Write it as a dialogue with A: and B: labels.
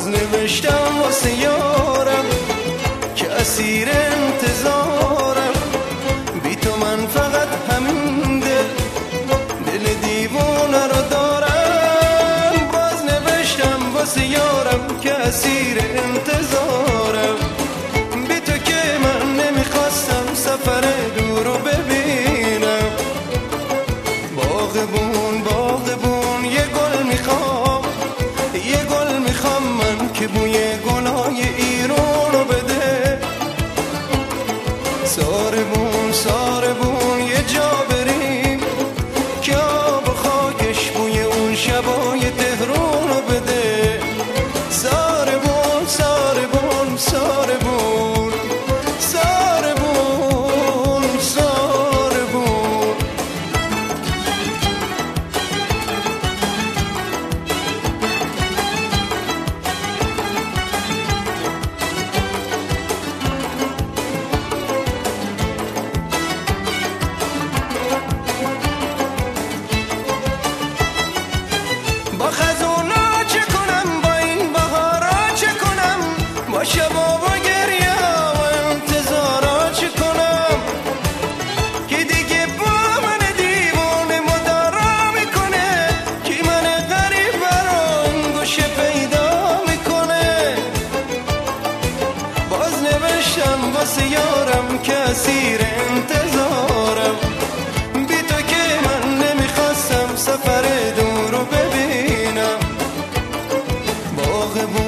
A: باز نوشتم واسه یارم که اسیر انتظارم، بی تو من فقط همین دل دیوونه رو دارم. باز نوشتم واسه یارم که اسیر انتظارم، بی تو که من نمیخواستم سفر دور رو ببینم. باغبون باغبون یه گل میخوام، یه گل میخوام من که بوی گلای ایران رو بده. ساربون ساربون یه جا بریم که آب و خاکش بوی اون شبای تهران رو بده. ساربون ساربون ساربون ساربون ساربون. با خزونا چه کنم، با این بهارا چه کنم، با شبا و گریه و انتظارا چه کنم که دیگه با من دیوونه مدارا میکنه، که من غریب برام گوشه پیدا میکنه. باز نوشتم واسه یارم که اسیر انتظارم، بی تو که من نمیخواستم سفر دور رو ببینم. باغبون